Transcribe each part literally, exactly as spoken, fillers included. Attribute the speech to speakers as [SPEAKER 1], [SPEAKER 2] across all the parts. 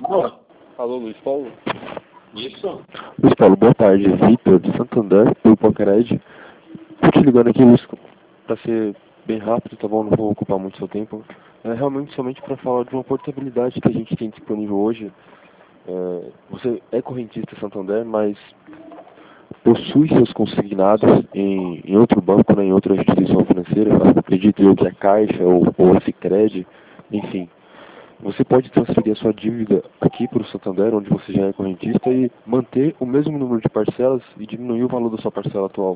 [SPEAKER 1] Alô?
[SPEAKER 2] Alô, Luiz Paulo?
[SPEAKER 1] Isso?
[SPEAKER 2] Luiz Paulo, boa tarde. Vitor, de Santander, do Pokered. Estou te ligando aqui, Luiz, para ser bem rápido, tá bom? Não vou ocupar muito seu tempo. É realmente somente para falar de uma portabilidade que a gente tem disponível hoje. É, você é correntista Santander, mas possui seus consignados em, em outro banco, né, em outra instituição financeira, acredito eu que é Caixa ou, ou a Sicredi, enfim. Você pode transferir a sua dívida aqui para o Santander, onde você já é correntista, e manter o mesmo número de parcelas e diminuir o valor da sua parcela atual.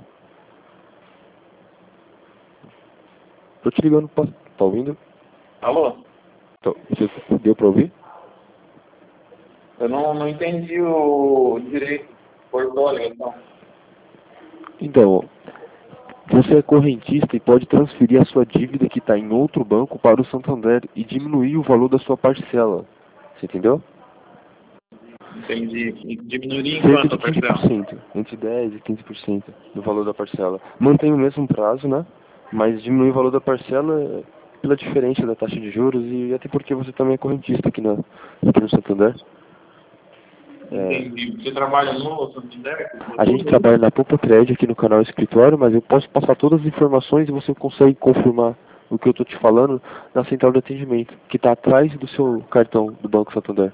[SPEAKER 2] Tô te ligando, tá, tá ouvindo?
[SPEAKER 1] Alô?
[SPEAKER 2] Tô, você deu para ouvir?
[SPEAKER 1] Eu não, não entendi o direito. Cortou a ligação.
[SPEAKER 2] Então, você é correntista e pode transferir a sua dívida que está em outro banco para o Santander e diminuir o valor da sua parcela. Você entendeu?
[SPEAKER 1] Entendi. E diminuiria em
[SPEAKER 2] Cerca
[SPEAKER 1] quanto
[SPEAKER 2] de
[SPEAKER 1] a
[SPEAKER 2] quinze por
[SPEAKER 1] parcela?
[SPEAKER 2] cento, entre dez e quinze por cento do valor da parcela. Mantém o mesmo prazo, né? Mas diminui o valor da parcela pela diferença da taxa de juros e até porque você também é correntista aqui, na, aqui no Santander. É,
[SPEAKER 1] Entendi. Você trabalha no Santander?
[SPEAKER 2] a gente trabalha na Poupa Cred aqui no canal Escritório, mas eu posso passar todas as informações e você consegue confirmar o que eu estou te falando na central de atendimento, que está atrás do seu cartão do Banco Santander.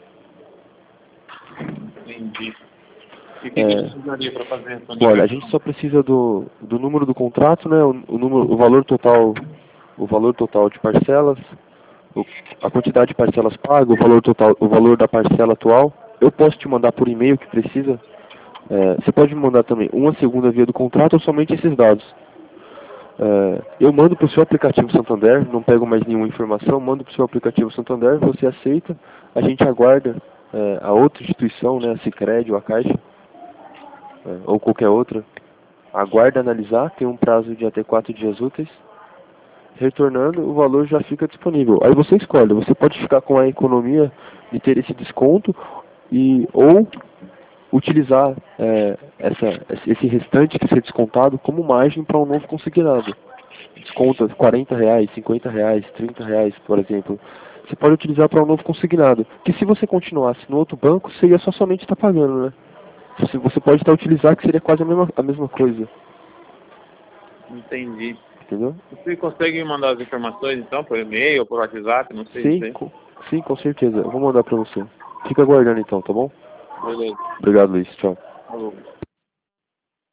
[SPEAKER 1] Entendi. E o que, que eu
[SPEAKER 2] É,
[SPEAKER 1] precisaria para fazer essa
[SPEAKER 2] olha, a gente
[SPEAKER 1] navegação?
[SPEAKER 2] só precisa do, do número do contrato, né? O, o, número, o valor total, o valor total de parcelas, o, a quantidade de parcelas pagas, o valor total, o valor da parcela atual. Eu posso te mandar por e-mail que precisa. É, você pode me mandar também uma segunda via do contrato ou somente esses dados. É, eu mando para o seu aplicativo Santander, não pego mais nenhuma informação, mando para o seu aplicativo Santander, você aceita, a gente aguarda é, a outra instituição, né, a Sicredi ou a Caixa, é, ou qualquer outra, aguarda analisar, tem um prazo de até quatro dias úteis, retornando, o valor já fica disponível. Aí você escolhe, você pode ficar com a economia de ter esse desconto e ou utilizar é, essa, esse restante que ser descontado como margem para um novo consignado. Desconta quarenta reais, cinquenta reais, trinta reais, por exemplo. Você pode utilizar para um novo consignado. Que se você continuasse no outro banco, seria só somente estar pagando, né? Você, você pode estar utilizar que seria quase a mesma, a mesma coisa.
[SPEAKER 1] Entendi.
[SPEAKER 2] Entendeu?
[SPEAKER 1] Você consegue me mandar as informações, então, por e-mail ou por WhatsApp? Não sei
[SPEAKER 2] Sim,
[SPEAKER 1] dizer.
[SPEAKER 2] com, sim, com certeza. Eu vou mandar para você. Fica aguardando então, tá bom?
[SPEAKER 1] Beleza.
[SPEAKER 2] Obrigado, Luiz. Tchau.
[SPEAKER 1] Falou.